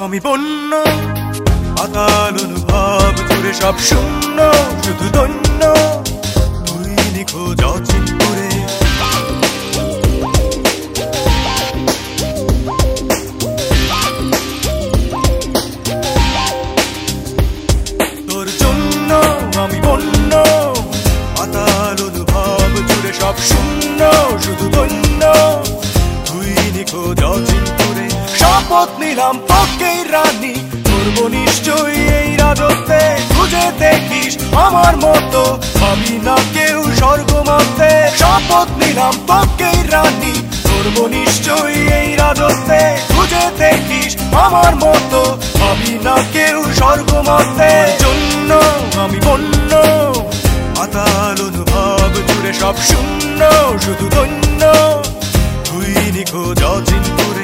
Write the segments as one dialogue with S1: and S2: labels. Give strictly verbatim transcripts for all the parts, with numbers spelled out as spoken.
S1: আমি বন্য, পাতাল অনুভব জুড়ে সব শূন্য, শুধু দৈন্য তুই নিখোঁজ অচিন্তরে। তোর জন্য আমি বন্য, পাতাল অনুভব জুড়ে সব শূন্য, শুধু দৈন্য তুই নিখোঁজ অচিন্তরে। শপথ নিলাম তোকেই রানী, করবো নিশ্চয়ই এই রাজত্বে। খুঁজে দেখিস আমার মতো, ভাবি না কেউ স্বর্গ মানতে। শপথ নিলাম তোকেই রানী, করবো নিশ্চয়ই এই রাজত্বে। খুঁজে দেখিস আমার মতো, ভাবি না কেউ স্বর্গ মানতে। জন্য আমি বন্য, পাতাল অনুভব জুড়ে সব শূন্য, শুধু দৈন্য তুই নিখোঁজ অচিন্তরে।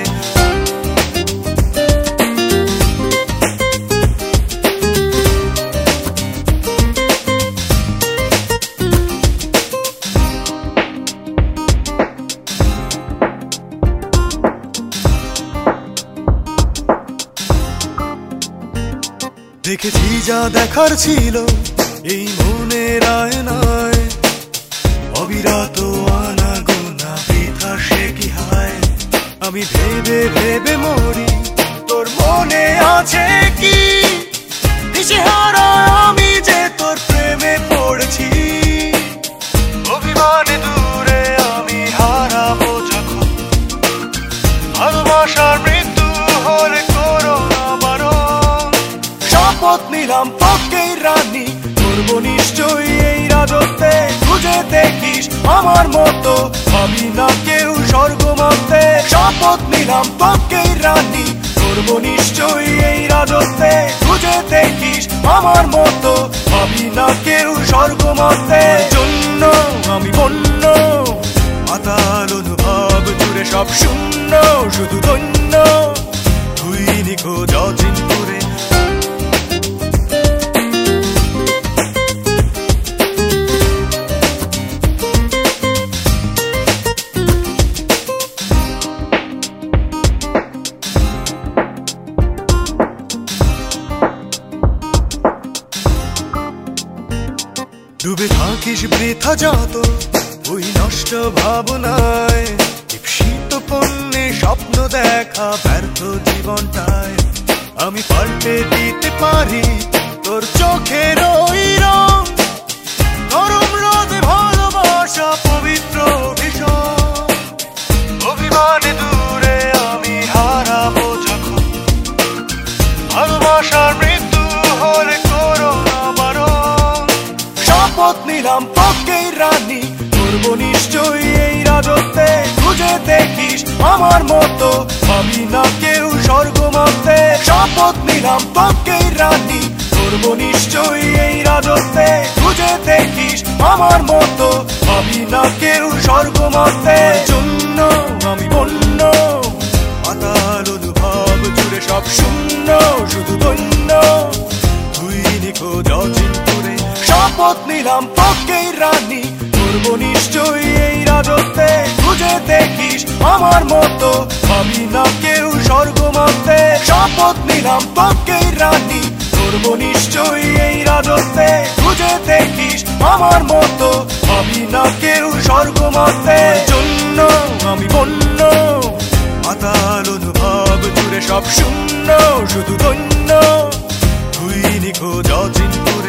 S1: দেখেছি যা দেখার ছিল এই মনের আয়নায়, অবিরত আনাগোনা বৃথা সে কি হায়। আমি ভেবে ভেবে মরি, তোর মনে আছে কি দিশেহারা আমি যে তোর প্রেমে পড়েছি। অভিমানে দূরে আমি হারাবো যখন, ভালোবাসার মৃত্যু হলে করো না বারণ। শপথ নিলাম তোকেই রানী, করবো নিশ্চয়ই এই রাজত্বে। খুঁজে দেখিস আমার মতো, ভাবি না কেউ স্বর্গ মানতে। শপথ নিলাম তোকেই রানী, করবো নিশ্চয়ই এই রাজত্বে। খুঁজে দেখিস আমার মতো, ভাবি না কেউ স্বর্গ মানতে। জন্য আমি বন্য, পাতাল অনুভব জুড়ে সব শূন্য, শুধু দৈন্য তুই নিখোঁজ অচিন্তরে। ডুবে থাকিস বৃথা যত ওই নষ্ট ভাবনায়, ঈপ্সিত পণ্যে স্বপ্ন দেখা ব্যর্থ জীবনটায়। আমি পাল্টে দিতে পারি তোর চোখের ওই রং, নরম রোদে ভালোবাসা পবিত্র ভীষণ। অভিমানে দূরে আমি হারাবো যখন, ভালোবাসার মৃত্যু হলে করো না বারণ। শপথ নিলাম তোকেই রানী, করবো নিশ্চয়ই এই রাজত্বে। খুঁজে দেখিস আমার মতো, ভাবি না কেউ স্বর্গ মানতে। শপথ নিলাম তোকেই রানী, করবো নিশ্চয়ই এই রাজত্বে। খুঁজে দেখিস আমার মতো, ভাবি না কেউ স্বর্গ মানতে। জন্য আমি বন্য, পাতাল অনুভব জুড়ে সব শূন্য, শুধু দৈন্য তুই নিখোঁজ অচিন্তরে। শপথ নিলাম তোকেই রানী, করবো নিশ্চয়ই এই রাজত্বে। খুঁজে দেখিস আমার মতো, ভাবি না কেউ স্বর্গ মানতে। শপথ নিলাম তোকেই রানী, করবো নিশ্চয়ই এই রাজত্বে। খুঁজে দেখিস আমার মতো, ভাবি না কেউ স্বর্গ মানতে। জন্য আমি বন্য, পাতাল অনুভব জুড়ে সব শূন্য, শুধু দৈন্য তুই নিখোঁজ অচিন্তরে।